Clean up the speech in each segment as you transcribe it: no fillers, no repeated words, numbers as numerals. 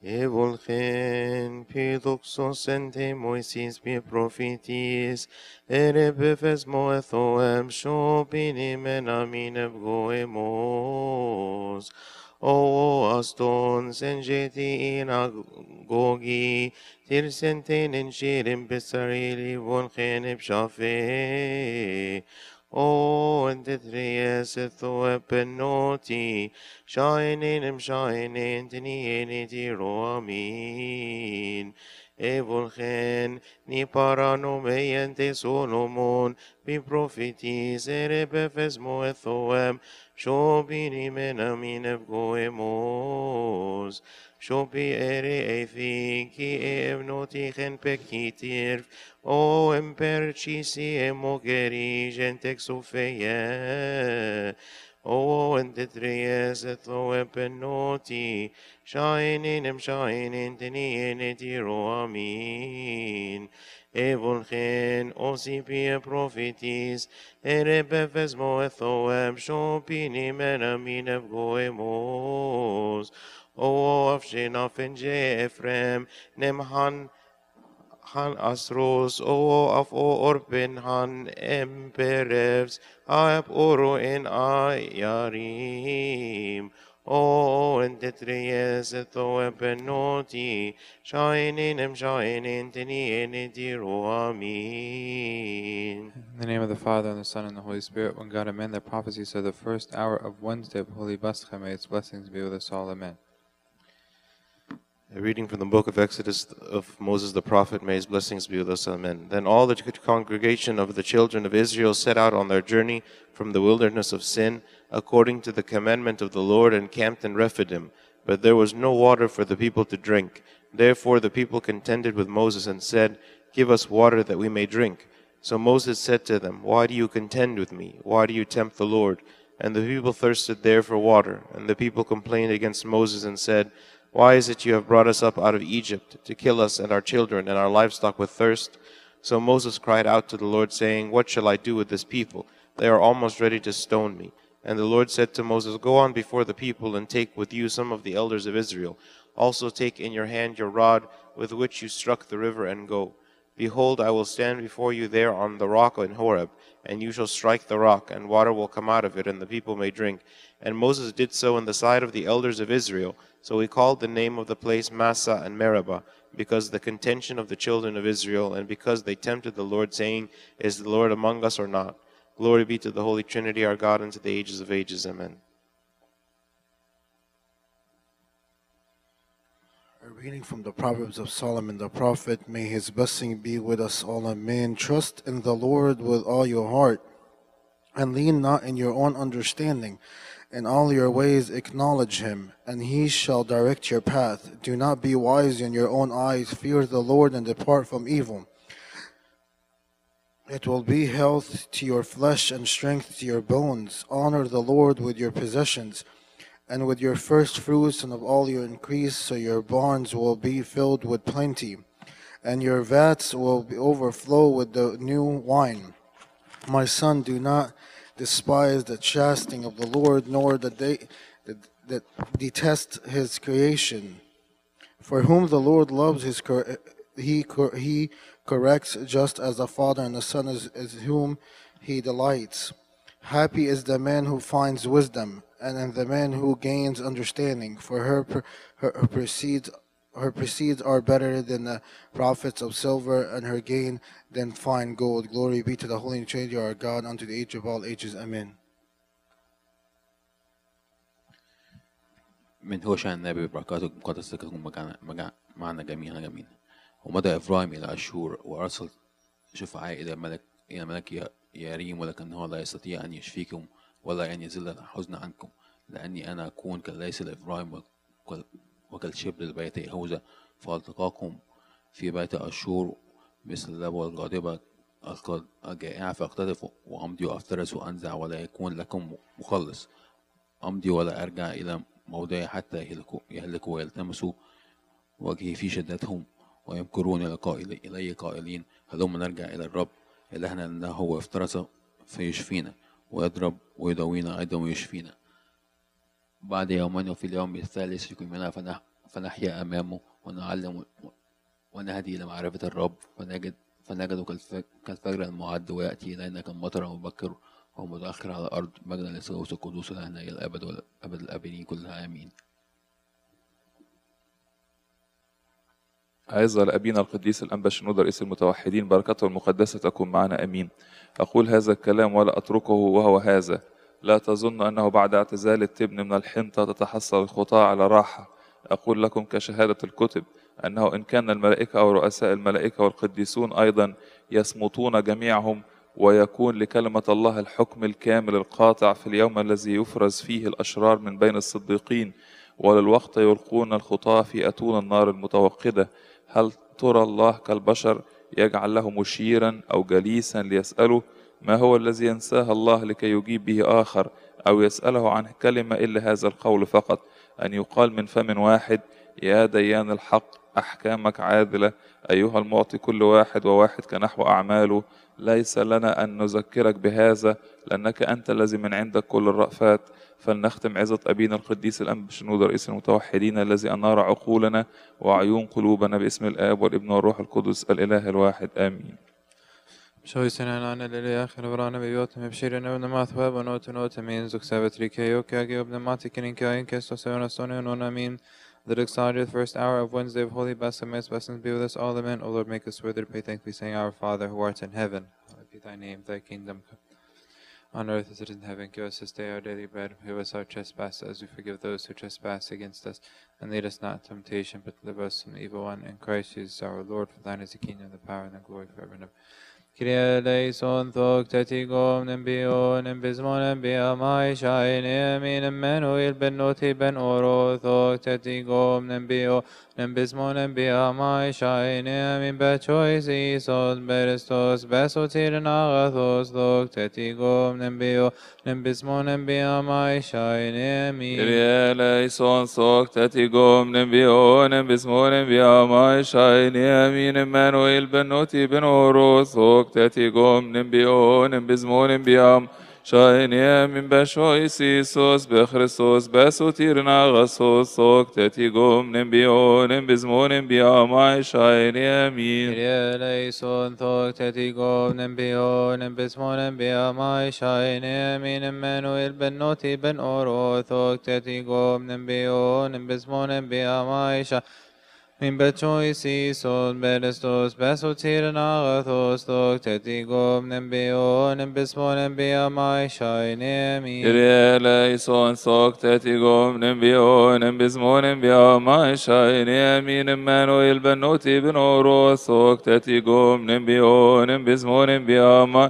Evolgen pidoxos ente Moisis pi prophetis, erebefes moethoem shopinim en aminev goemos. O aston senjeti in agogi, tirsenten in shirim besarili volgen ipshafe. O entetries etho epenoti, shining tini tiro amin. Evolgen ni paranomeiente Solomon, bi prophetis erebefes moethoem, shobini menamin goemos. Shobi ere ethi ki evnotichen pekitir, o empercisi emogeri gentex ofeye. O entetries etho epenoti, shining tini tiro amin. Evolgen osipie prophetis, erebefes moethoem shopini menamin goemos. O afshin Ephraim, nemhan han asros, o af o orpen han emperevs, aep oro en ayarim. O entetries etho epenoti, shining tini diro amin. In the name of the Father, and the Son, and the Holy Spirit, one God, amen. The prophecies of the first hour of Wednesday of Holy Pascha, may its blessings be with us all, amen. A reading from the book of Exodus of Moses the prophet, may his blessings be with us, amen. Then all the congregation of the children of Israel set out on their journey from the wilderness of Sin, according to the commandment of the Lord, and camped in Rephidim. But there was no water for the people to drink. Therefore the people contended with Moses and said, "Give us water that we may drink." So Moses said to them, "Why do you contend with me? Why do you tempt the Lord?" And the people thirsted there for water. And the people complained against Moses and said, "Why is it you have brought us up out of Egypt to kill us and our children and our livestock with thirst?" So Moses cried out to the Lord, saying, "What shall I do with this people? They are almost ready to stone me." And the Lord said to Moses, "Go on before the people and take with you some of the elders of Israel. Also take in your hand your rod with which you struck the river, and go. Behold, I will stand before you there on the rock in Horeb, and you shall strike the rock, and water will come out of it, and the people may drink." And Moses did so in the sight of the elders of Israel. So he called the name of the place Massah and Meribah, because the contention of the children of Israel, and because they tempted the Lord, saying, "Is the Lord among us or not?" Glory be to the Holy Trinity, our God, and to the ages of ages. Amen. A reading from the Proverbs of Solomon the prophet. May his blessing be with us all, amen. Trust in the Lord with all your heart, and lean not in your own understanding. In all your ways acknowledge him, and he shall direct your path. Do not be wise in your own eyes. Fear the Lord and depart from evil. It will be health to your flesh and strength to your bones. Honor the Lord with your possessions and with your first fruits and of all your increase, so your barns will be filled with plenty, and your vats will overflow with the new wine. My son, do not despise the chastening of the Lord, nor that detest his creation. For whom the Lord loves, he corrects, just as the father and the son is whom he delights. Happy is the man who finds wisdom, and the man who gains understanding. For her proceeds are better than the profits of silver, and her gain than fine gold. Glory be to the Holy Trinity, our God, unto the age of all ages. Amen. من هوشع النبي بركاته مقدسة تكون معنا جميعا جميعا. ومضى إبراهيم إلى أشور وأرسل شفعاء إلى ملك ياريم، ولكنه لا يستطيع أن يشفيكم ولا أن يزيل الحزن عنكم، لأني أنا أكون كالليث لإبراهيم وكالشبل لبيت يهوذا، فألتقاكم في بيت أشور مثل اللبوة الغاضبة الجائعة، فأقتطف وأمضي وأفترس وأنزع ولا يكون لكم مخلص. أمضي ولا أرجع إلى موضعي حتى يهلكوا ويلتمسوا وجهي في شدتهم، ويمكرون إلي قائلين هلما نرجع إلى الرب إلهنا، لأنه هو افترس فيشفينا، ويضرب ويداوينا أيضا ويشفينا. بعد يومين وفي اليوم الثالث يقيمنا فنحيا أمامه ونعلم ونهدي إلى معرفة الرب فنجد كالفجر المعد ويأتي إلينا كالمطر المبكر وهو متأخر على الأرض مجدا للثالوث القدوس لهنا إلى الأبد والأبد الآبدين كلها آمين. عز لأبينا القديس الأنبا شنودة رئيس المتوحدين، بركته المقدسة تكون معنا أمين. أقول هذا الكلام ولا أتركه وهو هذا: لا تظن أنه بعد اعتزال التبن من الحنطة تتحصل الخطاة على راحة. أقول لكم كشهادة الكتب أنه إن كان الملائكة أو رؤساء الملائكة والقديسون أيضا يصمتون جميعهم، ويكون لكلمة الله الحكم الكامل القاطع في اليوم الذي يفرز فيه الأشرار من بين الصديقين، وللوقت يلقون الخطاة في أتون النار المتوقدة، هل ترى الله كالبشر يجعل له مشيرا أو جليسا ليسأله؟ ما هو الذي ينساه الله لكي يجيب به آخر، أو يسأله عن كلمة إلا هذا القول فقط، أن يقال من فم واحد: يا ديان الحق أحكامك عادلة أيها المعطي كل واحد وواحد كنحو أعماله. ليس لنا أن نذكرك بهذا لأنك أنت الذي من عندك كل الرأفات. فلنختم عظة أبينا القديس الأنبا شنودة رئيس المتوحدين الذي أنار عقولنا وعيون قلوبنا باسم الآب والابن والروح القدس الإله الواحد آمين. Shojsena na liliach en vrana biotem ebshiren över matwa bonoten otemin zuxavetrike okage ob nematikin kain kestos eonasonen on amin. The exalted first hour of Wednesday of Holy Baptism, blessings be with us all, amen. O Lord, make us worthy to pay thanks. We sing, Our Father who art in heaven, hallowed be thy name, thy kingdom come. On earth as it is in heaven, give us this day our daily bread. Forgive us our trespasses as we forgive those who trespass against us. And lead us not into temptation, but deliver us from the evil one. In Christ Jesus our Lord, for thine is the kingdom, the power, and the glory forever and ever. Kyrie eleison thok tetigom nembion embismon embia mai shaine min Emmanuel ben noti ben oro thok tetigom nembio nembismon embia mai shaine min bechois isos berestos besotir nagathos thok tetigom nembio nembismon embia mai shaine min Kyrie eleison thok tetigom nembion embismon embia mai shaine min Emmanuel ben noti ben oro thok تاتيكم نبيون بزمون بيام شاينيا من بشويس إيسوس بخريستوس بسوتيرنا غصوص صوك تاتيكم نبيون بزمون بيام عاي شاينيا مين Kyrie eleison thok tetigom nembion bismon bia mai shaine min Emmanuel ben noti ben oro thok tetigom nembion bismon bia mai shaine min bechois isos berestos besotir nagathos thok tetigom nembion bismon bia mai shaine min Kyrie eleison thok تاتيكم نبيون بزمون بيام عاي شاينيا مين Emmanuel ben noti ben oro thok تاتيكم نبيون بزمون بيام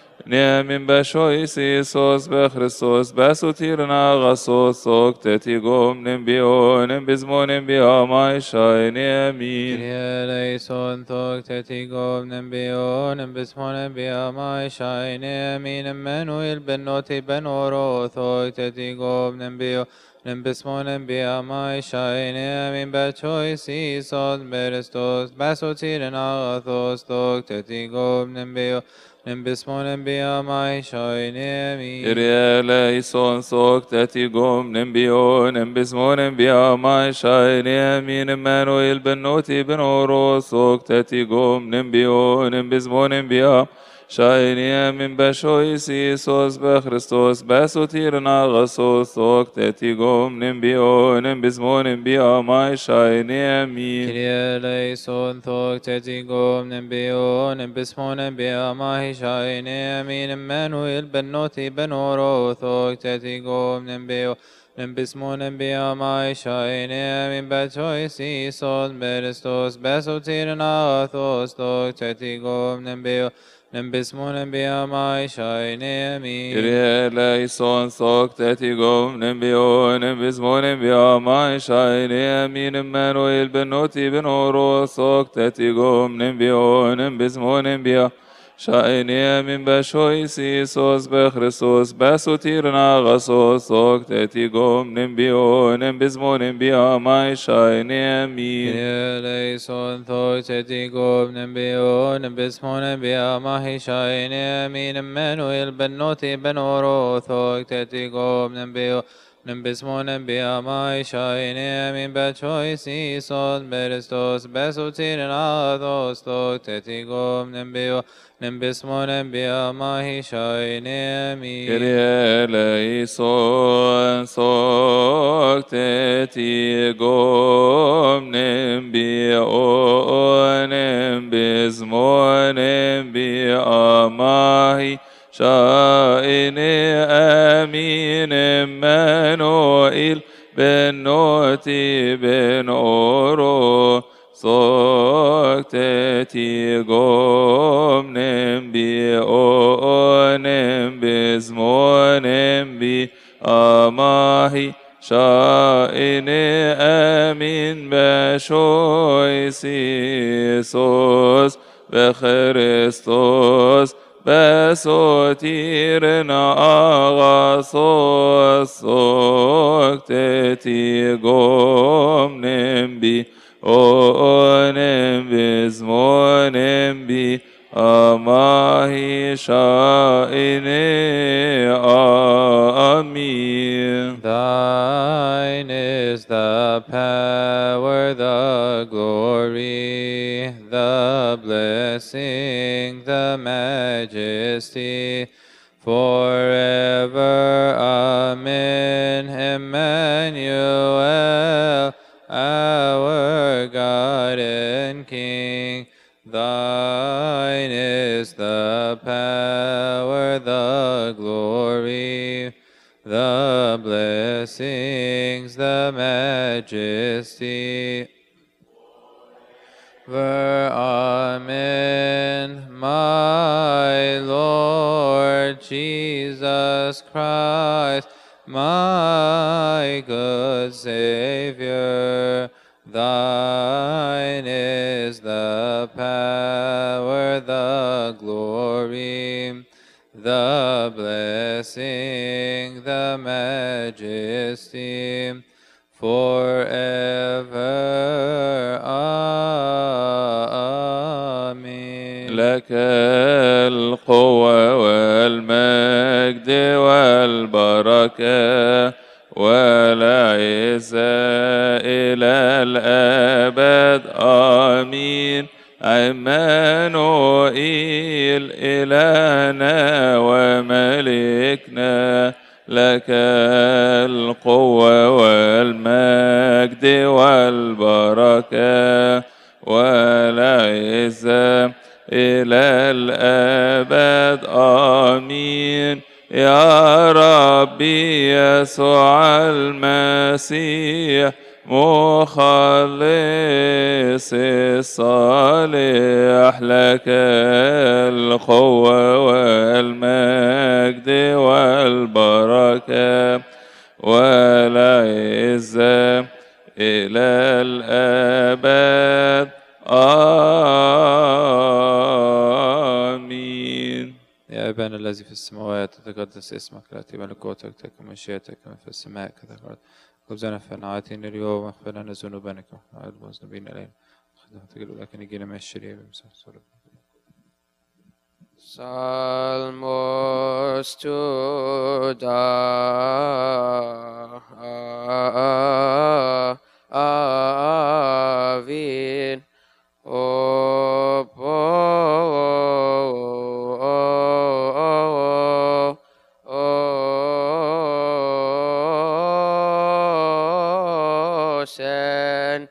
نعم بشويس إيسوس بخريستوس بسوتيرنا غصوص ثوك تاتيكم نبيون بزمون بيام شايني آمين. Kyrie eleison thok tetigom nembion bismon bia mai shaine min Emmanuel ben noti ben oro thok tetigom nembio nembismon bia mai shaine min bechois isos berestos basotir nagathos thok tetigom nembio nembismon bia mai shaine min Kyrie eleison thok تاتيكم نبيون بزمون بيام شايني آمين. Emmanuel ben noti ben oro thok تاتيكم نبيون بزمون بيام شايني من بشويس إيسوس بخريستوس بسوتيرنا غصوص ثوك تاتيكم نبيون بزمون بيام شايني آمين. Kyrie eleison thok tetigom nembion bismon bia mai shaine min Emmanuel ben noti ben oro thok tetigom nembio nembismon bia mai shaine min bechois isos berestos besotir nagathos thok tetigom nembio nembismon bia mai shaine min Kyrie eleison thok تاتيكم نبيون بزمون بيام شايني آمين. Emmanuel ben noti ben oro thok تاتيكم نبيون بزمون بيام شايني من بشويس إيسوس بخريستوس بسوتيرنا غصوص ثوك تاتيكم نبيون بزمون بيام شايني آمين. Kyrie eleison thok tetigom nembion bismon bia mai shaine min Emmanuel ben noti ben oro thok tetigom nembio Nembismonen biamai shainem in bechoisi son berestos besotiren ados tetigom nembio nembismonen biamai shainem Kyrie eleison socteti gomnem bionem bismonem biamahi shaine amin Emmanuel ben noti ben oro Sokteti gomnem bionem bismonem bi amahi shaine amin beshoisisos bechristos besotirna agasos sokteti gomnem bi onem bismonem bi amahi shaine amin. Thine is the power, the glory, the blessing, the majesty, forever. Amen. Emmanuel, our God and King. Thine is the power, the glory, the blessings, the majesty. Amen. My Lord Jesus Christ, my good Savior, thine is the power, the glory, the blessing, the majesty, forever. Amen. لك القوة والمجد والبركة والعزة إلى الأبد آمين. عمانوئيل إلهنا وملكنا لك القوة والمجد والبركة والعزة إلى الأبد آمين. يا ربي يسوع المسيح مخلص الصالح لك القوة والمجد والبركة والعزة إلى الأبد آمين. يا أبانا الذي في السماوات تتقدس اسمك، تأتي ملكوتك، تكن مشيئتك كما في السماء كذلك في الأرض. خبزنا فنعاتنا اليوم، واغفر لنا ذنوبنا كما نغفر المذنبين إلينا، لكن يجينا من الشرير. Salmos to David, Sen,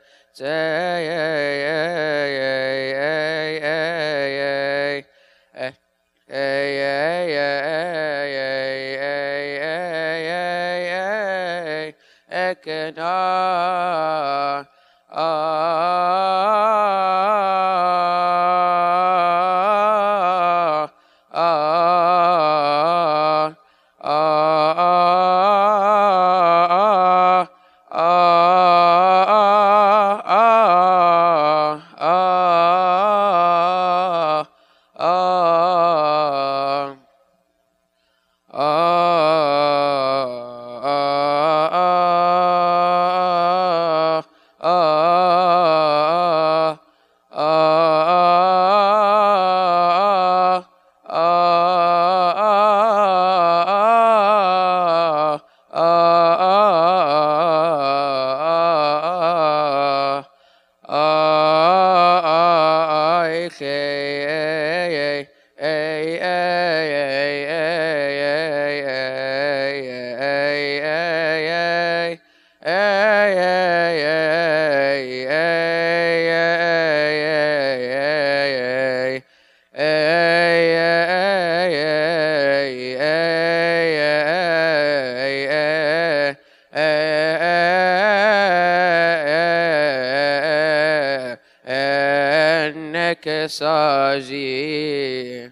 أنك ساجي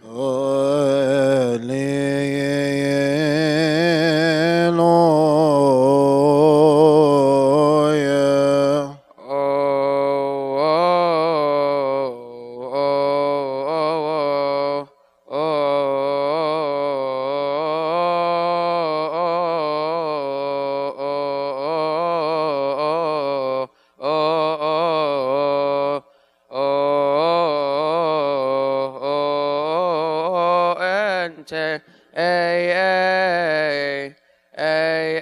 Hallelujah. أنت أي أي أي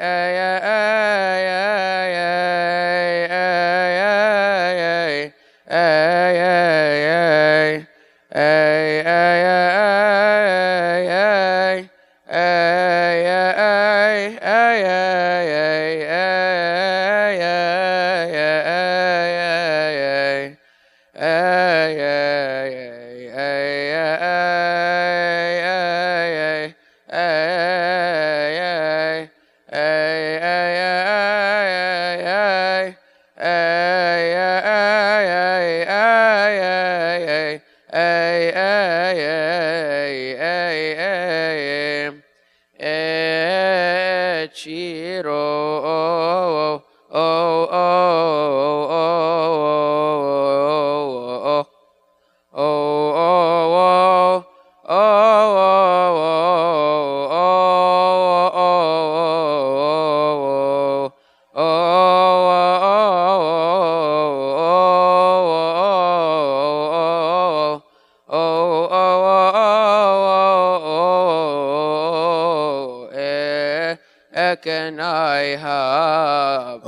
Can I have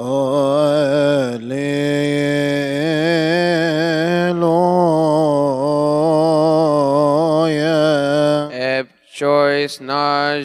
Hallelujah. choice na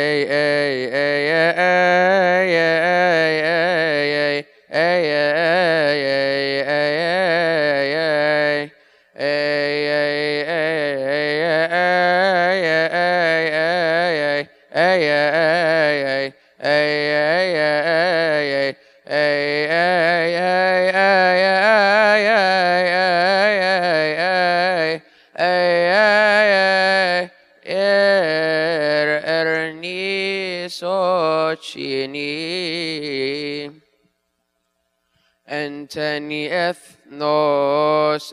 erni socini أنتني أثنوس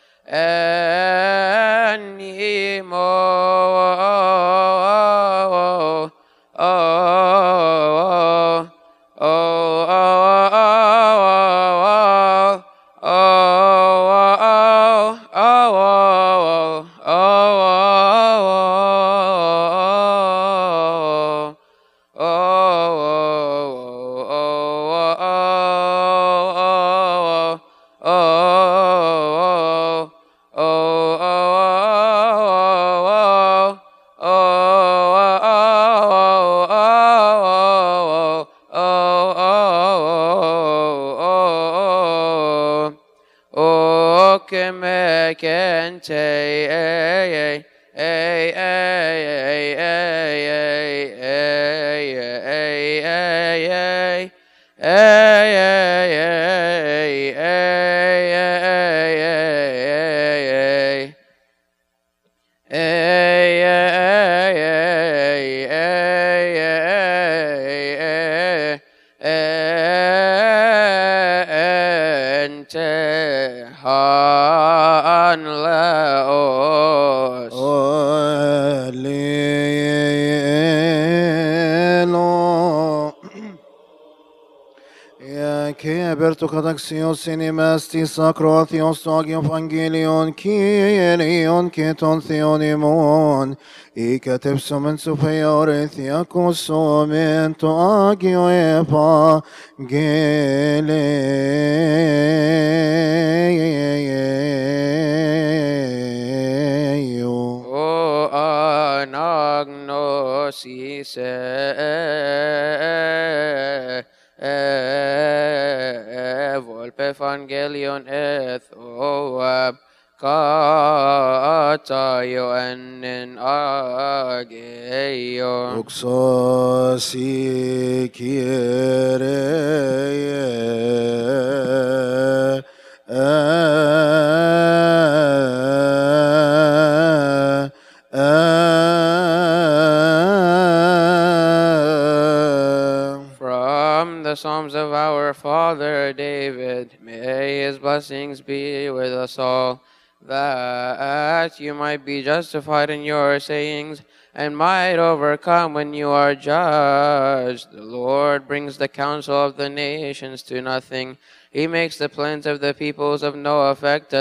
أني berto kadaxios inimesti sacroathios agium evangelion Kyrion keton theonimon ikatepsum en superiore thiakos omento agio evangelio. O anagnosis volpe evangelion ethoab katayo ennen ageio. Oxasi Kyrie From the Psalms of our father David, may his blessings be with us all, that you might be justified in your sayings and might overcome when you are judged. The Lord brings the counsel of the nations to nothing. He makes the plans of the peoples of no effect.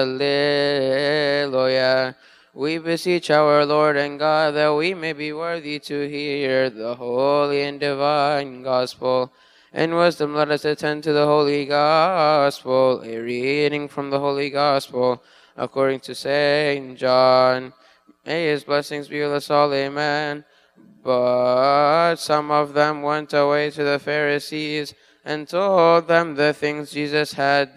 Alleluia. We beseech our Lord and God that we may be worthy to hear the holy and divine gospel. In wisdom let us attend to the holy gospel. A reading from the holy gospel according to St. John. May his blessings be with us all, amen. But some of them went away to the Pharisees and told them the things Jesus had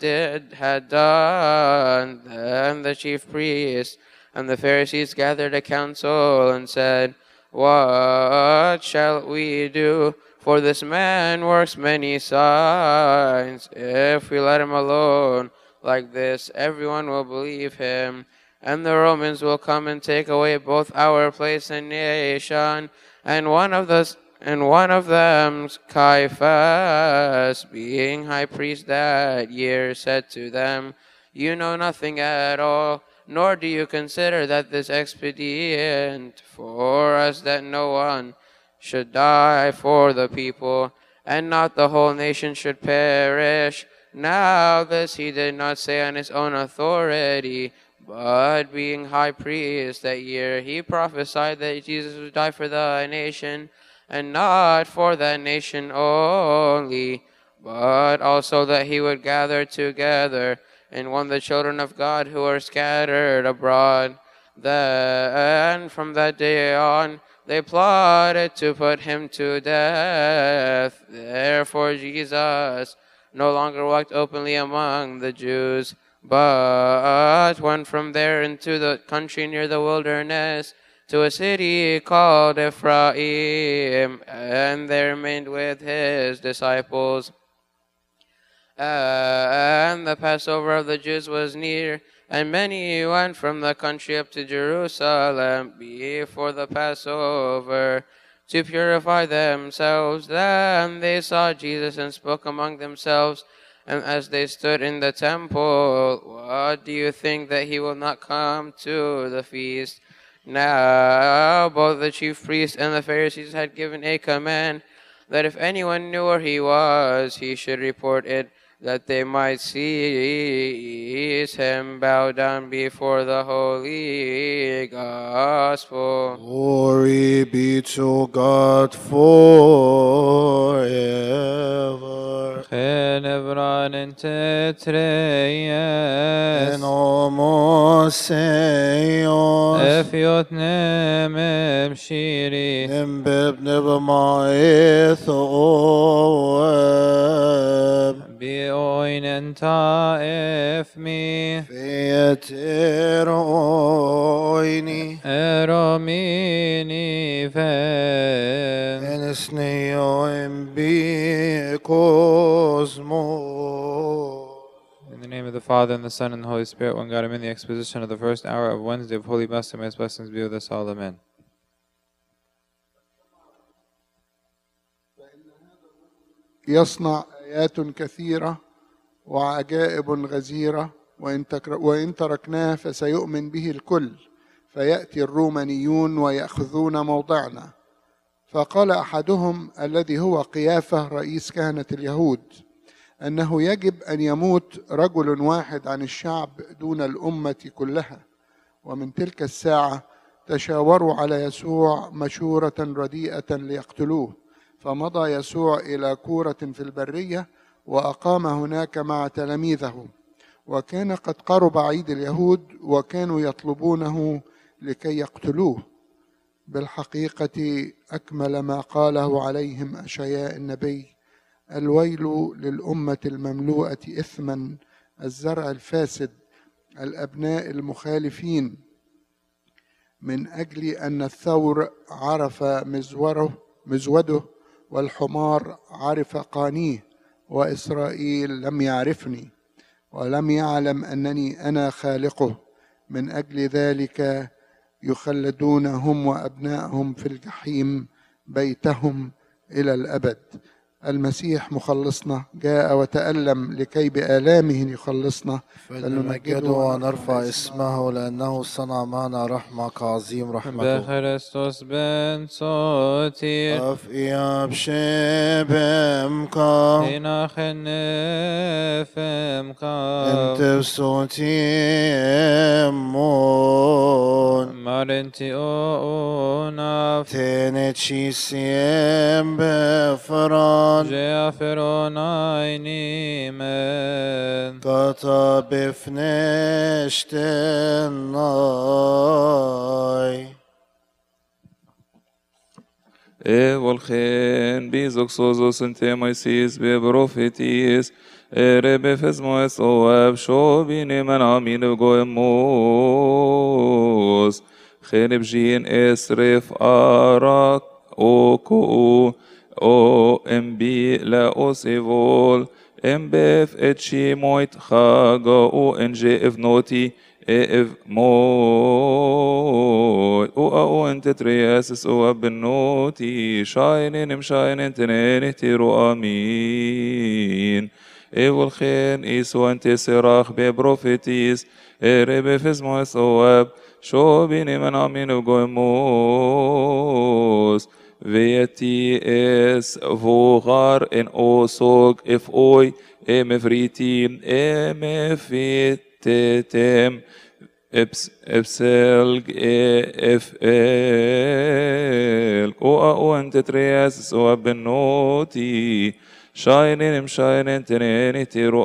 done. Then the chief priests and the Pharisees gathered a council and said, "What shall we do? For this man works many signs. If we let him alone like this, everyone will believe him. And the Romans will come and take away both our place and nation." And one of them, Caiaphas, being high priest that year, said to them, "You know nothing at all, nor do you consider that this expedient for us that no one should die for the people, and not the whole nation should perish." Now this he did not say on his own authority, but being high priest that year, he prophesied that Jesus would die for the nation, and not for that nation only, but also that he would gather together in one the children of God who are scattered abroad. Then from that day on, they plotted to put him to death. Therefore Jesus no longer walked openly among the Jews, but went from there into the country near the wilderness, to a city called Ephraim, and there remained with his disciples. And the Passover of the Jews was near, and many went from the country up to Jerusalem before the Passover to purify themselves. Then they saw Jesus and spoke among themselves. And as they stood in the temple, "What do you think, that he will not come to the feast?" Now both the chief priests and the Pharisees had given a command that if anyone knew where he was, he should report it, that they might seize him, bow down before the holy gospel. Glory be to God forever. Genevran in tetreyes. En homoseos. Efiot nemem shiri. Nimbib nibamaeth oeb. Bioinen taef mi. Feter oini. Eromini fen. Enesneoim bi cosmo. In the name of the Father, and the Son, and the Holy Spirit, one God, amen. The exposition of the first hour of Wednesday of Holy Mass, and may his blessings be with us all, amen. يصنع آيات كثيرة وعجائب غزيرة وإن تركناه فسيؤمن به الكل فيأتي الرومانيون ويأخذون موضعنا. فقال أحدهم الذي هو قيافة رئيس كهنة اليهود: أنه يجب أن يموت رجل واحد عن الشعب دون الأمة كلها. ومن تلك الساعة تشاوروا على يسوع مشورة رديئة ليقتلوه، فمضى يسوع إلى كورة في البرية وأقام هناك مع تلاميذه. وكان قد قرب عيد اليهود وكانوا يطلبونه لكي يقتلوه. بالحقيقة أكمل ما قاله عليهم أشعياء النبي: الويل للأمة المملوءة إثما، الزرع الفاسد، الأبناء المخالفين، من أجل أن الثور عرف مزوده والحمار عرف قانيه، وإسرائيل لم يعرفني ولم يعلم أنني أنا خالقه. من أجل ذلك يخلدون هم وأبنائهم في الجحيم بيتهم إلى الأبد. المسيح مخلصنا جاء وتألم لكي بآلامه يخلصنا، فلنمجده ونرفع اسمه لأنه صنع معنا رحمة كعظيم رحمته. بخريستوس بن صوتي أف إياب شبمكا هنا خنفمكا انت بصوتي أمون مارنتي أوناف تنتشي سيم بفران جاء فرونايني من قطع بفنشتناي Volgen bizoxosos entemaisis beprofetis rebefesmoes oab shobine manamin goemos خرب جين اسرف اراك اوكو او ام بي لا اوسيفول ام بف اتشي مويت خاغا او انجي اف نوتي اف موي او انت ترياسس او بنوتي شاينين مشاينين تنين تيرو امين ايول خين ايسو انت سراخ ببروفيتيس ربي فيزموس اواب شو بيني من امين وغويموس فيتي اس فوغار ان اوسوغ اف اوي ام فريتي ام فيتتم ابسلج اف ال او انت ترياس سواب بنوتي شاينين مشاينين تنين تيرو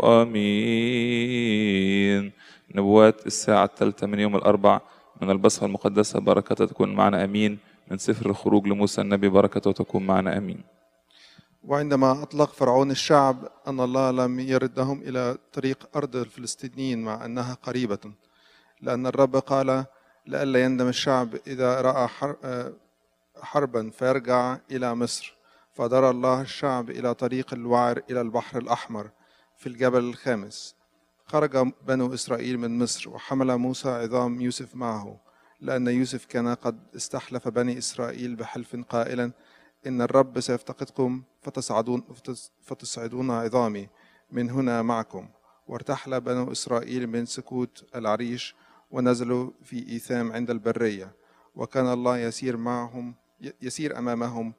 امين. نبوات الساعة 3 من يوم الأربع من البصرة المقدسة، بركته تكون معنا امين. من سفر الخروج لموسى النبي، بركته تكون معنا امين. وعندما أطلق فرعون الشعب أن الله لم يردهم إلى طريق أرض الفلسطينيين مع أنها قريبة، لأن الرب قال لئلا يندم الشعب إذا رأى حربا فيرجع إلى مصر. فدار الله الشعب إلى طريق الوعر إلى البحر الأحمر في الجبل الخامس. خرج بنو إسرائيل من مصر، وحمل موسى عظام يوسف معه، لأن يوسف كان قد استحلف بني إسرائيل بحلف قائلا: إن الرب سيفتقدكم فتصعدون عظامي من هنا معكم. وارتحل بنو إسرائيل من سكوت العريش ونزلوا في إيثام عند البرية، وكان الله يسير أمامهم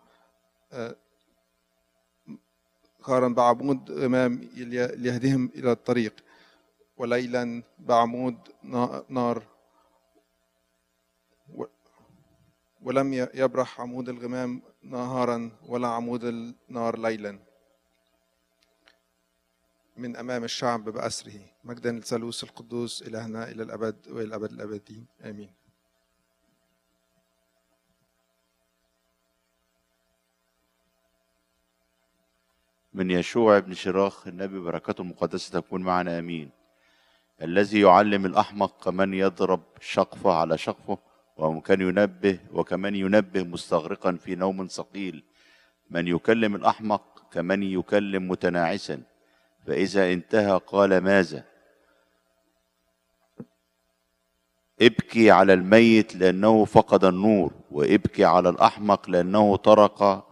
خارا بعمود غمام ليهديهم إلى الطريق، وليلا بعمود نار، ولم يبرح عمود الغمام نهارا ولا عمود النار ليلا من أمام الشعب بأسره. مجدا للثالوث القدوس إلهنا إلى الأبد وإلى الأبد الأبدين آمين. من يشوع بن شراخ النبي، بركاته المقدسة تكون معنا آمين. الذي يعلم الأحمق كمن يضرب شقفة على شقفه، وكمن ينبه مستغرقا في نوم ثقيل. من يكلم الأحمق كمن يكلم متناعسا، فإذا انتهى قال: ماذا؟ ابكي على الميت لأنه فقد النور، وابكي على الأحمق لأنه ترك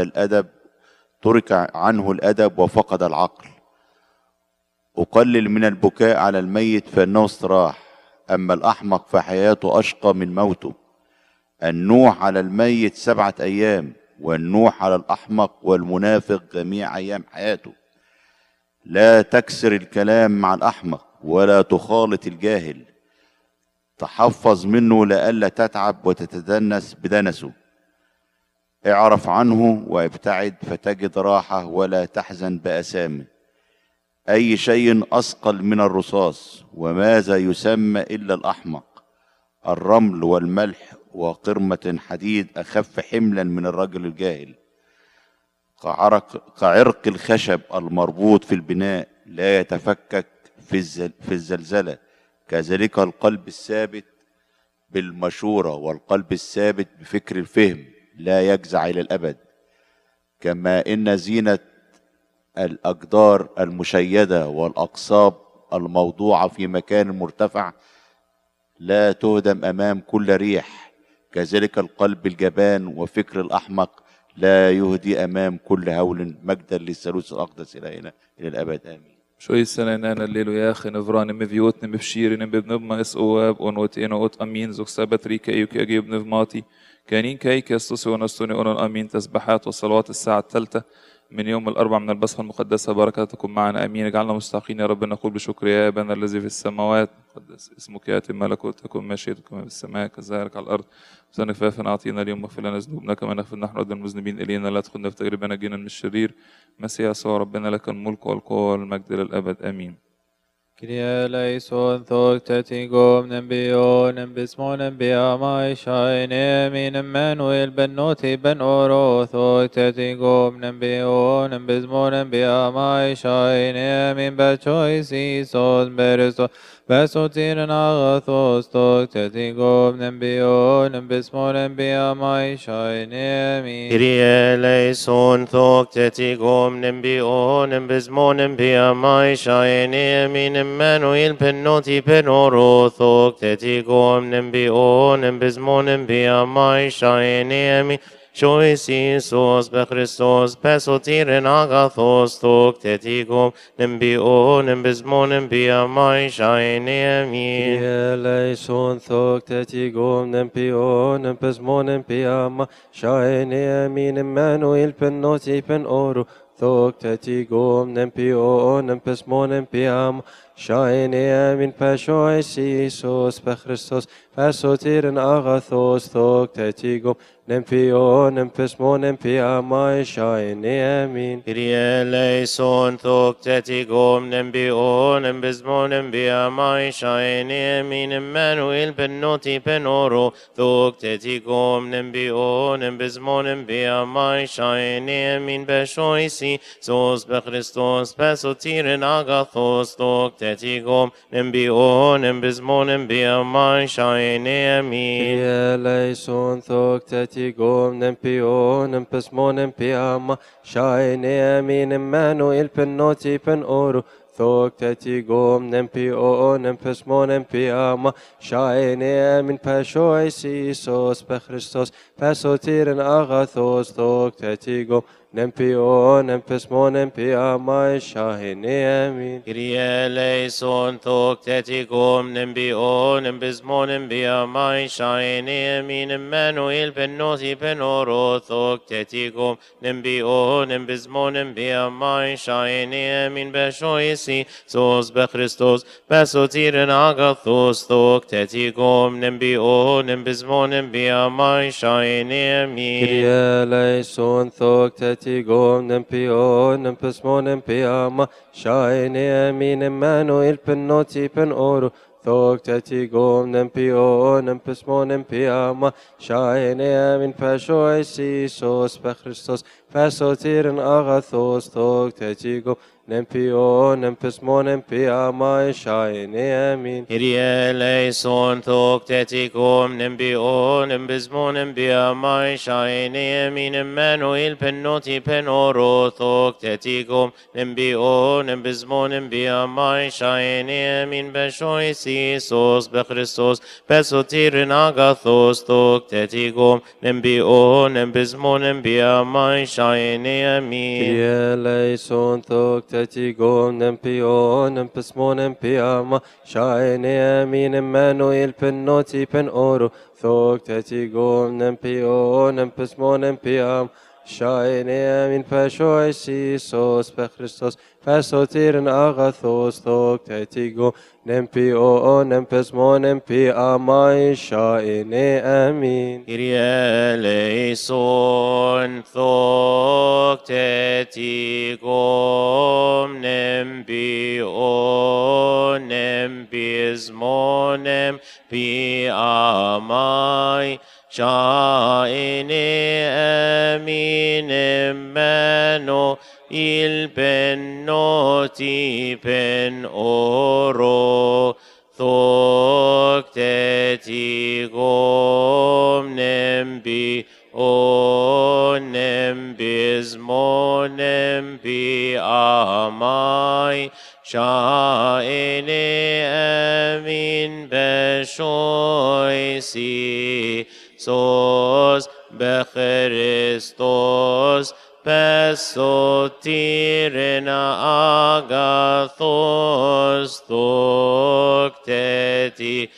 عنه الأدب وفقد العقل. أقلل من البكاء على الميت فإنه استراح، أما الأحمق فحياته أشقى من موته. النوح على الميت 7 أيام، والنوح على الأحمق والمنافق جميع أيام حياته. لا تكسر الكلام مع الأحمق ولا تخالط الجاهل، تحفظ منه لئلا تتعب وتتدنس بدنسه. اعرف عنه وابتعد فتجد راحة ولا تحزن بأسامه. أي شيء أثقل من الرصاص، وماذا يسمى إلا الأحمق؟ الرمل والملح وقرمة حديد أخف حملا من الرجل الجاهل. كعرق الخشب المربوط في البناء لا يتفكك في الزلزلة، كذلك القلب الثابت بالمشورة والقلب الثابت بفكر الفهم لا يجزع إلى الأبد. كما إن زينة الأجدار المشيدة والأقصاب الموضوعة في مكان مرتفع لا تهدم أمام كل ريح، كذلك القلب الجبان وفكر الأحمق لا يهدي أمام كل هول. مجدا للثالوث الأقدس إلى الأبد آمين. شوي سلينانا الليل يا أخي نفراني مفيوتني بفشيري بنبما اس اواب ونوتين اوت امين زوك سابت ريكا يوكي اجيب نفماتي كانين كايك يستوسي ونستوني اونون امين. تسبحات وصلوات الساعة الثالثة من يوم الأربع من البصخة المقدسة، بركاتكم معنا امين. اجعلنا مستحقين يا رب نقول بشكر يا ابانا الذي في السماوات، قدس اسمك ياتي ملكوتكم مشيئتكم في السماء كذلك على الارض. وسنكفافنا اعطينا اليوم واغفر لنا ذنوبنا كما نغفر نحن ايضا المذنبين الينا، لا تدخلنا في تجربه نجينا من الشرير. مسيح يسوع ربنا لك الملك والقوه والمجد للابد امين. Kyrie eleison thok tetigom nembion embismon embiamai shaine min Emmanuel ben noti ben oro thok tetigom nembion embismon embiamai shaine min bachois isos beriso besotiren agathos thok tetigom nembion embismon embiamai shaine min Kyrie eleison thok tetigom nembion embismon embiamai shaine min Emmanuel pennoti penoro thok tetigom nembion embismon embiamai shaine min Chois Iisus be Christos pesotiren agathos thok tetigom nembion embismon embiamai shaine min eleison thok tetigom nembion embismon embiamai shaine min Emmanuel pennoti penoro thok tetigom nembion embismon embiamai shaine min pashois Iisus be Christos pesotiren agathos thok tetigom nempion embismon embiamai shaine min Kyrie eleison thok tetigom nembion embismon embiamai shaine min Emmanuel pennoti penoro thok tetigom nembion embismon embiamai shaine min beshois Iisus be Christos pesotiren agathos thok tetigom nembion embismon embiamai shaine min eleison thok tetigom nempion embismon embiamai shaine min Emmanuel pennoti penoro thok tetigom nempion embismon embiamai shaine min pashois Iisus be Christos pesotiren agathos thok tetigom nempion embismon embiamai shaine min Kyrie eleison thok tetigom nembion embismon embiamai shaine min Emmanuel pennoti penoro thok tetigom nembion embismon embiamai shaine min beshois Iisus be Christos pesotiren agathos thok tetigom nembion embismon embiamai shaine min Kyrie eleison thok tetigom nempion embismon embiamai shaine min Emmanuel pennoti penoro thok tetigom nempion embismon embiamai shaine min pashois Iisus be Christos pesotiren agathos thok tetigom nempion embismon embiamai shaine min Kyrie eleison thok tetigom nembion embismon embiamai shaine min Emmanuel pennoti penoro thok tetigom nembion embismon embiamai shaine min beshois Iisus be Christos pesotiren agathos thok tetigom nembion embismon embiamai shaine min Kyrie eleison thok tetigom nempion embismon embiamai shaine min Emmanuel pennoti penoro thok tetigom nempion embismon embiamai Shaine min pashois Isos pe Christos fasotiren agathos tok tetigo nempi o nempes mo nempi amai shaine amin. Kyrie eleison thocteticum nempion nempismonem pi amai shaine aminem mano il pennoti pen oro thocteticum nempi o nembismo nempi amai shaine amin beshoisi sos bechristos pesotirena agathos thocteti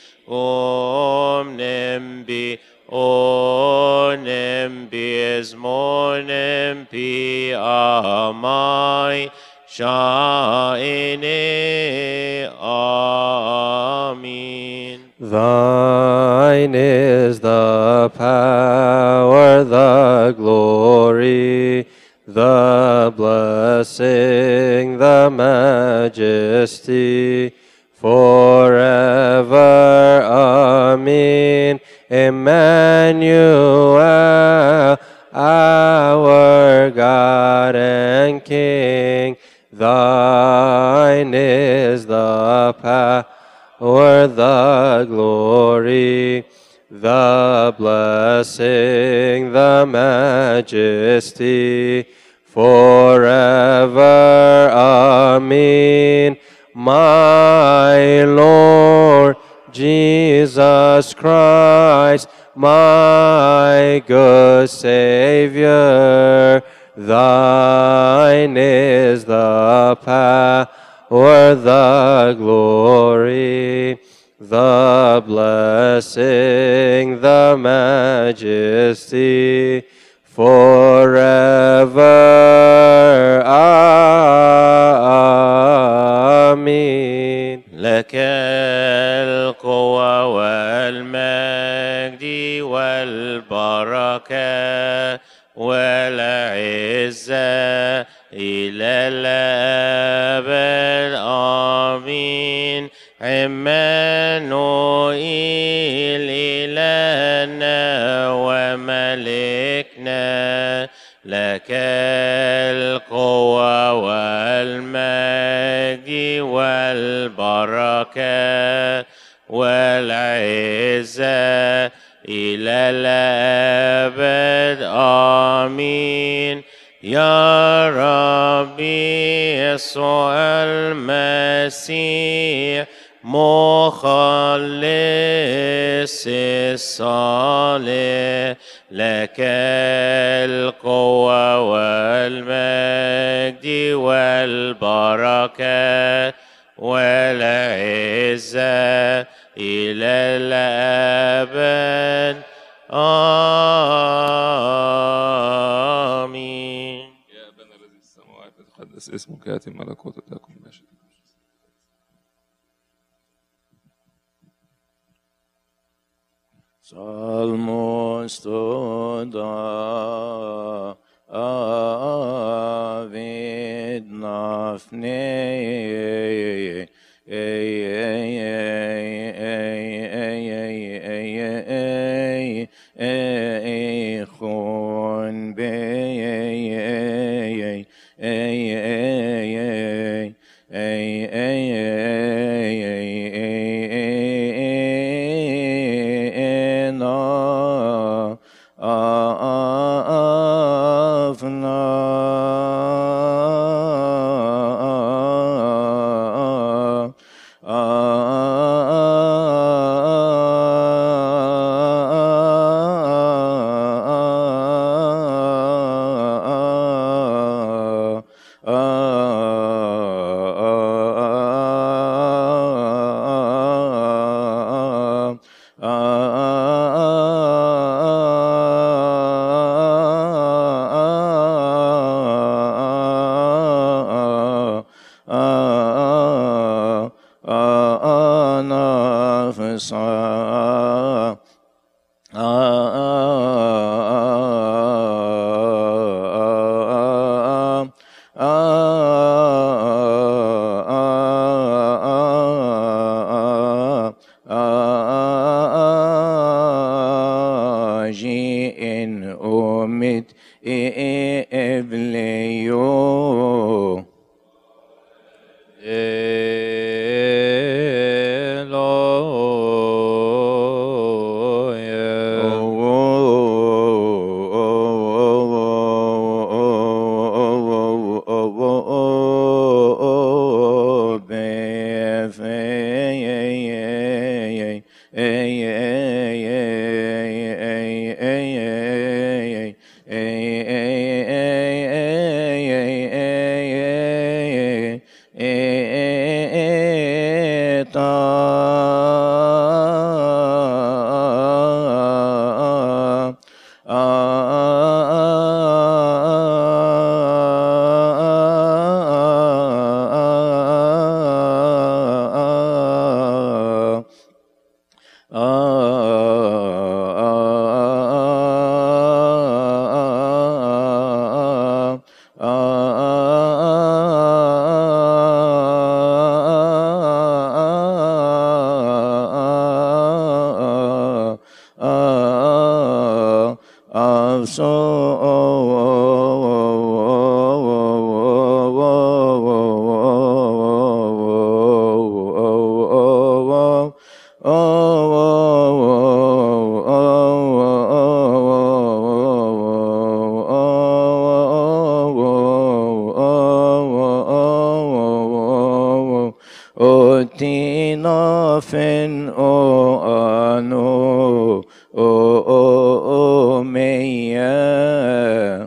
nembi o nembismo nempi amai shaine amin. Thine is the power, the glory, the blessing, the majesty, forever. Amen. Emmanuel, our God and King, thine is the power, the glory, the blessing, the majesty, forever. Amen. My Lord Jesus Christ, my good Savior, thine is the power, the glory, the blessing, the majesty, forever. Amen. لك القوة والمجد والبركة والعزة إلى الأبد. آمين. عمانوئيل إلهنا وملكنا، لك القوة والمجد والبركة والعزة إلى الأبد. آمين. يا ربي يسوع المسيح مخلص الصالح، لك القوة والمجد والبركة والعزة إلى الأبد. آمين. يا أبانا الذي في السماوات يتقدس اسمك، يأتي ملكوتك، تكن مشيئتك. Salmos toda avid nafne khon be Evleyo Otinofen o ano o meya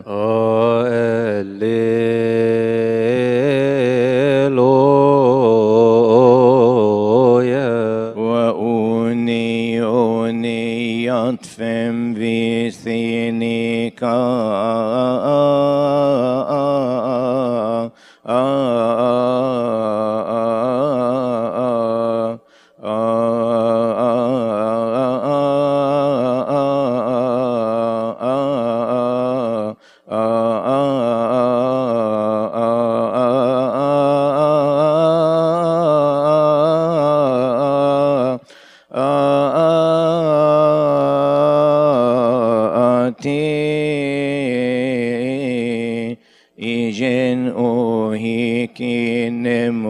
Alleluia. وأوني يطفم في سينك ijen ohikinem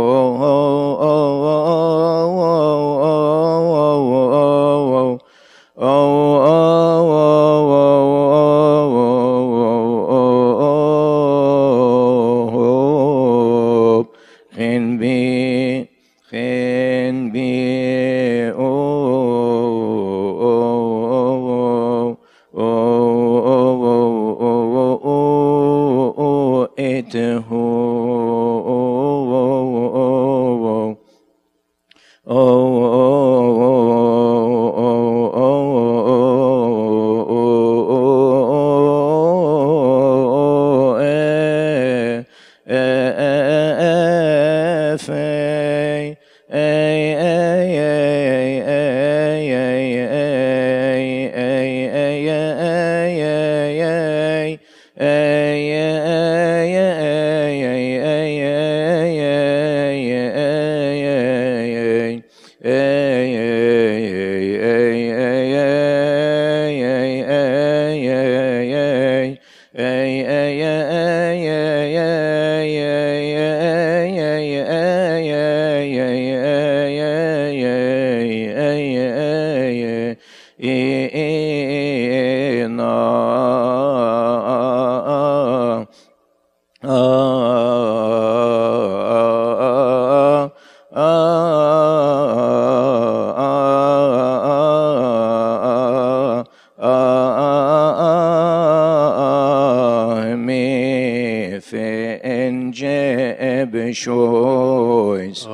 Shoys.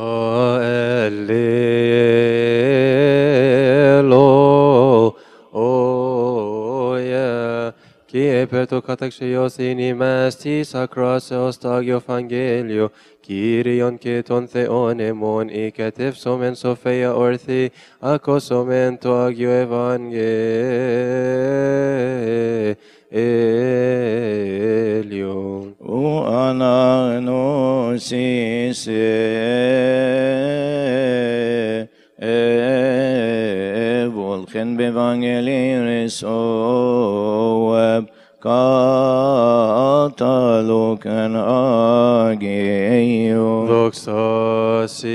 Alleluia. Kie per to katexeos inimesti sacraseos tagio evangelio, Kyrion ke ton theonemon iketif somen sofia orthi, akosomen to agio evangelio. Anagnosis volken bevangeliris oeb ka Lukan ageo. Doxa si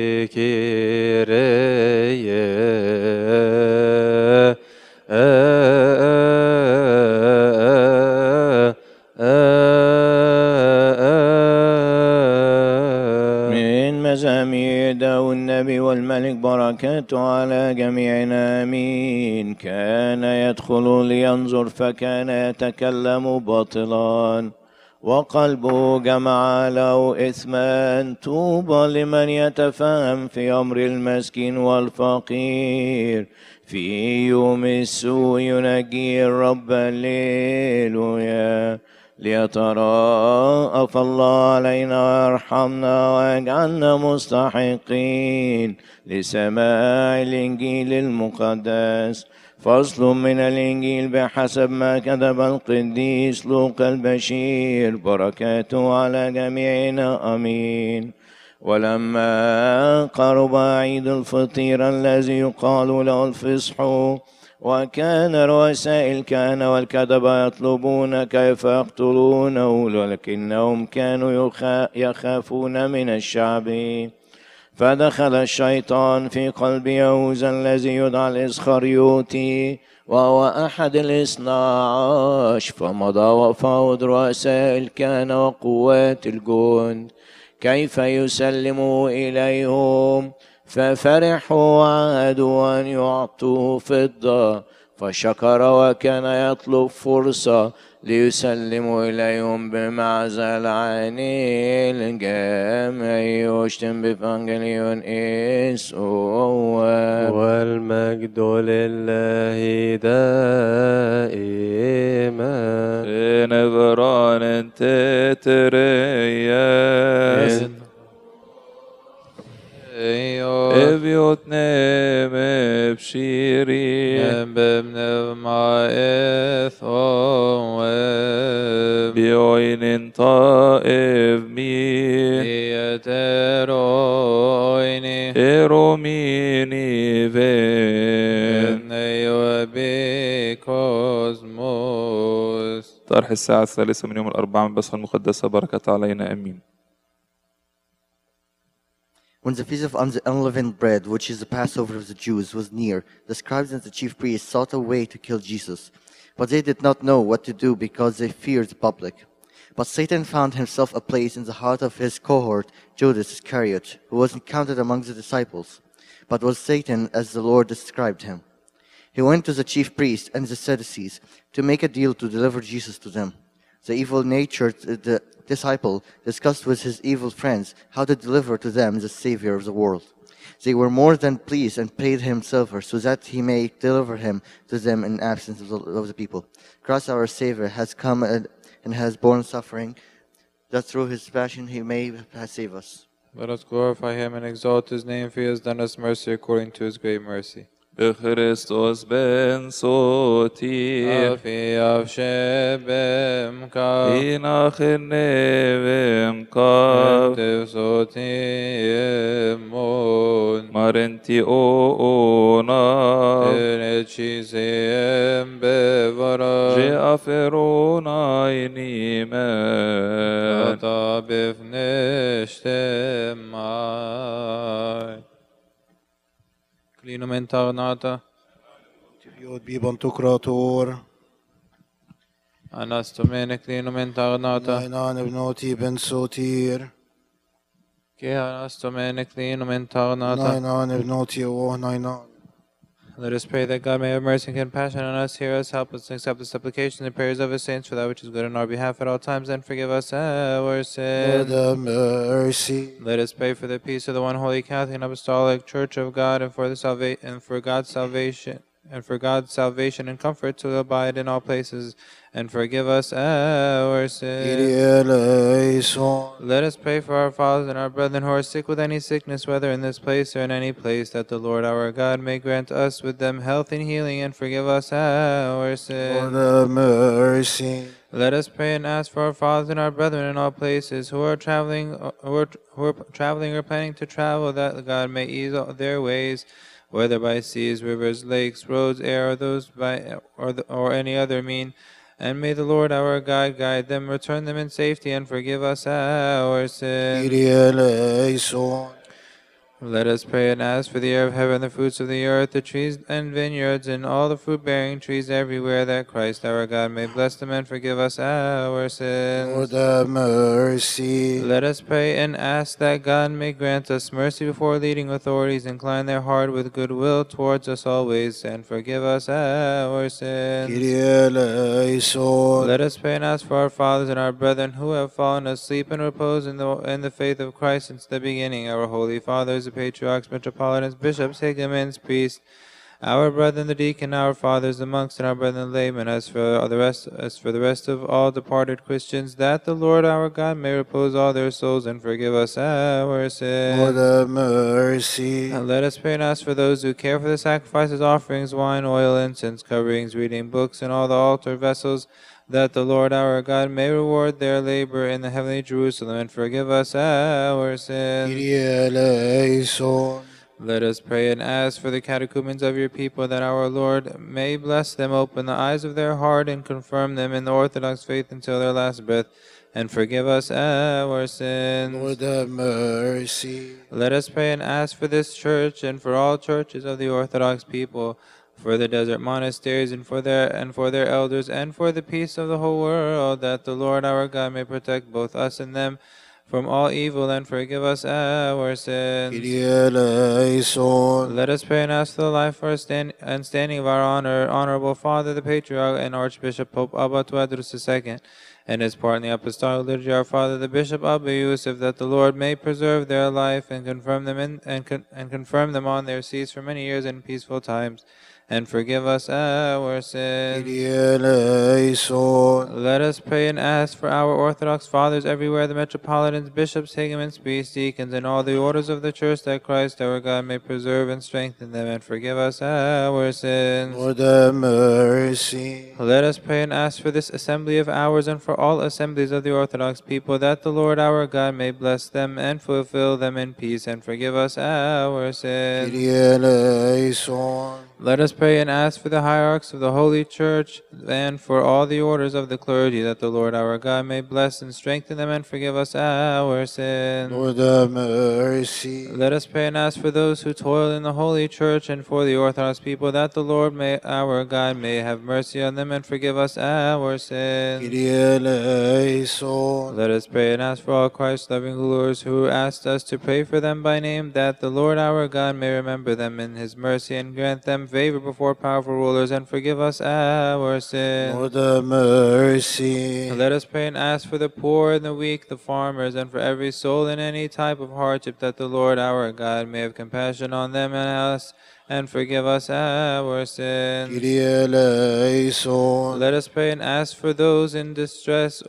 من مزامير داود النبي والملك بركاته على جميعنا آمين. كان يدخل لينظر فكان يتكلم باطلا وقلبه جمع له إثما. طوبى لمن يتفهم في أمر المسكين والفقير. في يوم السوء ينجي الرب. هللويا. ليتراءف الله علينا ويرحمنا ويجعلنا مستحقين لسماع الإنجيل المقدس. فصل من الإنجيل بحسب ما كتب القديس لوقا البشير بركاته على جميعنا آمين. ولما قرب عيد الفطير الذي يقال له الفصح وكان رؤساء الكهنة والكتبة يطلبون كيف يقتلونه ولكنهم كانوا يخافون من الشعب. فدخل الشيطان في قلب يهوذا الذي يدعى الإسخريوطي وهو أحد ال12. فمضى وفاوض رؤساء الكهنة وقوات الجند كيف يسلموا إليهم. ففرحوا وعادوا أن يعطوه فضة. فشكر وكان يطلب فرصة ليسلموا إليهم بمعزل عن الجامع يشتم بفانجليون يسوع. والمجد لله دائما. نبران انت ترياس ابيوتنا مبشيرين بابن ما إثواب بيوين طائف مين يترويني إروميني فين بكوزموس. طرح الساعة 3 من يوم الأربعاء من بصرة المقدسة بركة علينا أمين. When the feast of unleavened bread, which is the Passover of the Jews, was near, the scribes and the chief priests sought a way to kill Jesus. But they did not know what to do because they feared the public. But Satan found himself a place in the heart of his cohort, Judas Iscariot, who wasn't counted among the disciples, but was Satan as the Lord described him. He went to the chief priests and the Sadducees to make a deal to deliver Jesus to them. The evil-natured disciple discussed with his evil friends how to deliver to them the Savior of the world. They were more than pleased and paid him silver so that he may deliver him to them in absence of the people. Christ our Savior has come and has borne suffering, that through his passion he may save us. Let us glorify him and exalt his name, for he has done us mercy according to his great mercy. بخريستوس بن صوتي أفي أفشبم كا إن آخرني بمكا أكتب صوتي يمون مارنتي أونا تنشي سيم بفرا جي أفرون عيني من أطابف نشتم معي Klino mentarnata. Jod biban tukrator. Anastomene klino mentarnata. Nainan ibnoti ben sotir. Ke anastomene klino mentarnata. Nainan ibnoti oh nainan. Let us pray that God may have mercy and compassion on us, hear us, help us, and accept the supplications and prayers of his saints for that which is good on our behalf at all times, and forgive us our sins. Lord have mercy. Let us pray for the peace of the one holy Catholic and Apostolic Church of God, and for God's salvation and comfort to abide in all places, and forgive us our sins. Let us pray for our fathers and our brethren who are sick with any sickness, whether in this place or in any place, that the Lord our God may grant us with them health and healing, and forgive us our sins. Lord have mercy. Let us pray and ask for our fathers and our brethren in all places who are traveling or planning to travel, that God may ease all their ways, whether by seas, rivers, lakes, roads, air, or any other mean, And may the Lord our God guide them, return them in safety, and forgive us our sins. Kyrie eleison. Let us pray and ask for the air of heaven, the fruits of the earth, the trees and vineyards, and all the fruit-bearing trees everywhere, that Christ our God may bless them and forgive us our sins. Lord have mercy. Let us pray and ask that God may grant us mercy before leading authorities, incline their heart with goodwill towards us always, and forgive us our sins. Kyrie eleison. Let us pray and ask for our fathers and our brethren who have fallen asleep and repose in the faith of Christ since the beginning, our holy fathers, the patriarchs, metropolitans, bishops, hegumens, priests, our brethren the deacon, our fathers the monks, and our brethren the laymen, as for the rest of all departed Christians, that the Lord our God may repose all their souls and forgive us our sins. Lord have mercy. And let us pray and ask for those who care for the sacrifices, offerings, wine, oil, incense, coverings, reading books, and all the altar vessels, that the Lord our God may reward their labor in the heavenly Jerusalem and forgive us our sins. Kyrie eleison. Let us pray and ask for the catechumens of your people, that our Lord may bless them, open the eyes of their heart, and confirm them in the Orthodox faith until their last breath, and forgive us our sins. Lord have mercy. Let us pray and ask for this church and for all churches of the Orthodox people, for the desert monasteries and for their elders, and for the peace of the whole world, that the Lord our God may protect both us and them from all evil and forgive us our sins. Kyrie eleison. Let us pray and ask for the life and standing of our honorable Father, the Patriarch and Archbishop Pope Abba Tewodros II, and his part in the Apostolic Liturgy, our Father, the Bishop Abba Yusuf, that the Lord may preserve their life and confirm them on their seats for many years in peaceful times, and forgive us our sins. Kyrie eleison. Let us pray and ask for our Orthodox fathers everywhere, the metropolitans, bishops, hegumens, priests, deacons, and all the orders of the church, that Christ our God may preserve and strengthen them and forgive us our sins. Lord have mercy. Let us pray and ask for this assembly of ours and for all assemblies of the Orthodox people, that the Lord our God may bless them and fulfill them in peace and forgive us our sins. Kyrie eleison. Let us pray and ask for the hierarchs of the Holy Church and for all the orders of the clergy, that the Lord our God may bless and strengthen them and forgive us our sins. Lord have mercy. Let us pray and ask for those who toil in the Holy Church and for the Orthodox people, that the Lord our God may have mercy on them and forgive us our sins. Kyrie eleison. Let us pray and ask for all Christ-loving rulers who asked us to pray for them by name, that the Lord our God may remember them in his mercy and grant them favor before powerful rulers and forgive us our sins. Lord have mercy. Let us pray and ask for the poor and the weak, the farmers, and for every soul in any type of hardship, that the Lord our God may have compassion on them and us and forgive us our sins. Kyrie eleison. Let us pray and ask for those in the distress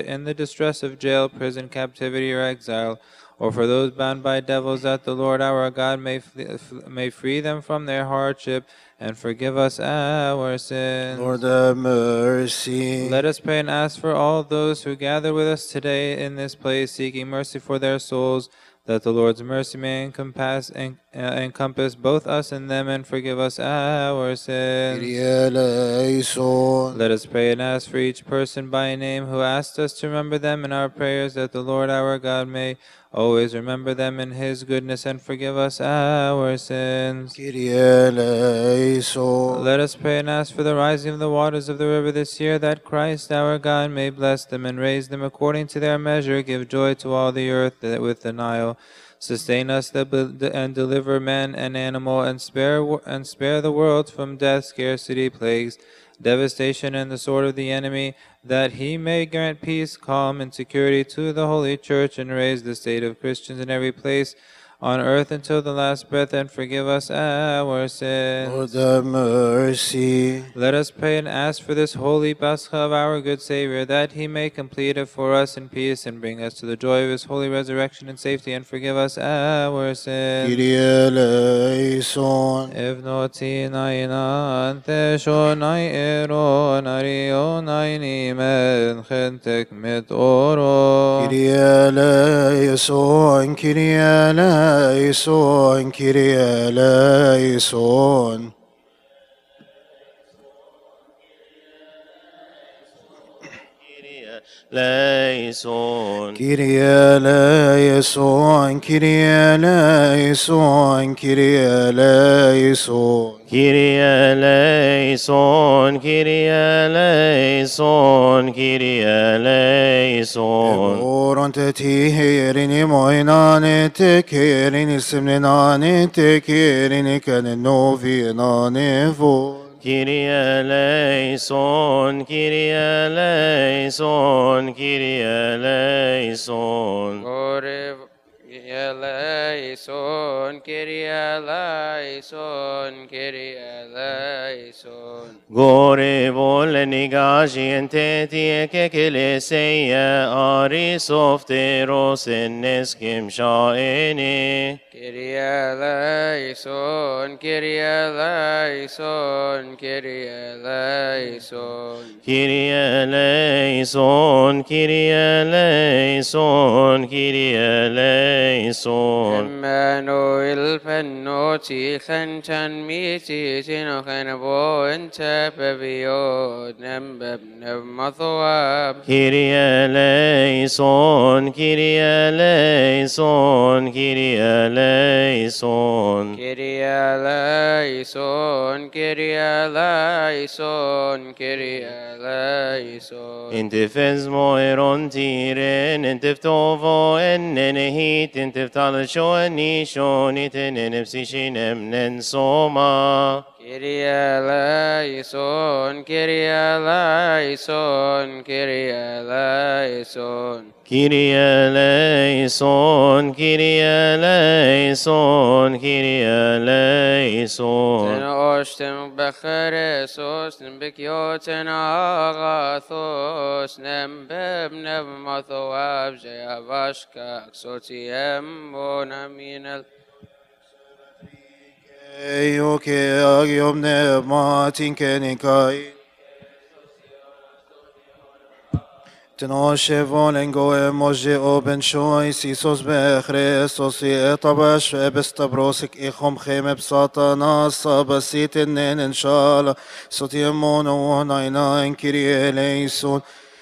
of jail, prison, captivity, or exile, or for those bound by devils, that the Lord our God may free them from their hardship and forgive us our sins. Lord have mercy. Let us pray and ask for all those who gather with us today in this place, seeking mercy for their souls, that the Lord's mercy may encompass both us and them and forgive us our sins. Kyrie eleison. Let us pray and ask for each person by name who asked us to remember them in our prayers, that the Lord our God may always remember them in his goodness and forgive us our sins. Kyrie eleison. Let us pray and ask for the rising of the waters of the river this year, that Christ our God may bless them and raise them according to their measure, give joy to all the earth with the Nile. Sustain us and deliver man and animal, and spare the world from death, scarcity, plagues, devastation, and the sword of the enemy, that he may grant peace, calm, and security to the Holy Church, and raise the state of Christians in every place on earth until the last breath, and forgive us our sins. Lord have mercy. Let us pray and ask for this holy Pascha of our good Savior, that he may complete it for us in peace and bring us to the joy of his holy resurrection in safety, and forgive us our sins. Kyrie eleison. Evnoti naina ante shonai ero nario naini men chentek mit oro. Kyrie eleison. Kyrie eleison. Kyrie eleison. ليسون Kyrie eleison, Kyrie eleison, Kyrie eleison. Kyrie eleison, Kyrie eleison, Kyrie eleison. Oron te tiherini moinane te kerini simninane te kerini kanenovinane vo. Kyrie eleison, Kyrie eleison, Kyrie eleison. Eleison, Kyrie eleison, Kyrie eleison. Gore voleni gajien ke keleseia arisofteros enneskim shaeni. Kyrie eleison, Kyrie eleison, Kyrie eleison. Kyrie eleison, Kyrie eleison, Kyrie eleison. Emmanuel pennoti khantan miti tino khanabo enta bebiot nembeb nebmathwab. Kyrie eleison, Kyrie eleison, Kyrie eleison. Kyrie eleison, Kyrie eleison, Kyrie eleison. Intifesmo eron tiren, intiftovo ennenehit, intiftalshoni shonit enenepsishinem nensoma. Kyrie eleison, Kyrie eleison, Kyrie eleison. Kyrie eleison, Kyrie eleison, Kyrie eleison. Tenoshtem becheresos, nembekyoten agathos, nembeb nebmathoab, jayavashka, xotiem bonaminel. Eyo ke agiom ne matin kenikai. Tenoshe volengo emoji oben shoy sisos be Christos etabash bestabrosik ikhom kheme bsatana sabasit nen inshallah sotiamono naina kirie eleison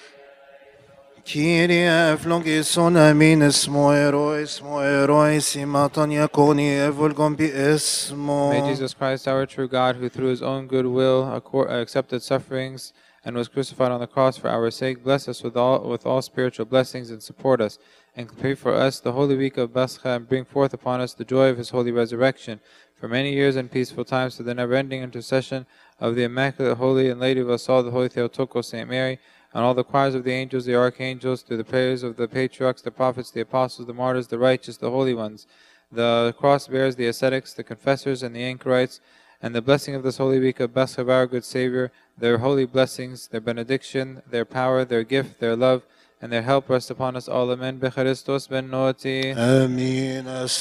Kyrie flogison amin esmo eroi simatan yakoni evulgon bi esmo. May Jesus Christ, our true God, who through his own good will accepted sufferings and was crucified on the cross for our sake, bless us with all spiritual blessings and support us, and prepare for us the holy week of Pascha, and bring forth upon us the joy of his holy resurrection, for many years and peaceful times, to the never-ending intercession of the Immaculate Holy and Lady of us all, the Holy Theotokos, Saint Mary, and all the choirs of the angels, the archangels, through the prayers of the patriarchs, the prophets, the apostles, the martyrs, the righteous, the holy ones, the cross bearers, the ascetics, the confessors, and the anchorites, and the blessing of this holy week of Pascha of our good Savior, their holy blessings, their benediction, their power, their gift, their love, and their help rest upon us all. Amen. Becharistos ben noti. Amin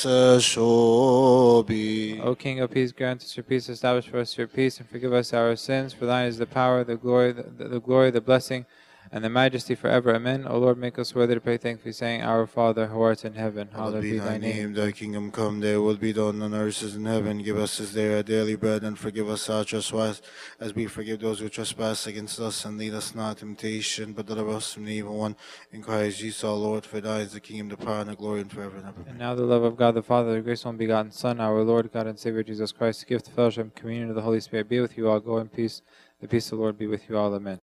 shobi. O King of peace, grant us your peace, establish for us your peace, and forgive us our sins. For thine is the power, the glory, the blessing, and the majesty forever. Amen. O Lord, make us worthy to pray thankfully, saying, Our Father, who art in heaven, hallowed be thy name. Thy kingdom come, thy will be done on earth as in heaven. Give us this day our daily bread, and forgive us our trespasses, as we forgive those who trespass against us. And lead us not into temptation, but deliver us from the evil one. In Christ Jesus our Lord, for thine is the kingdom, the power, and the glory, and forever and ever. And now the love of God the Father, the grace of one begotten Son, our Lord, God and Savior Jesus Christ, the gift, fellowship, and communion of the Holy Spirit be with you all. Go in peace. The peace of the Lord be with you all. Amen.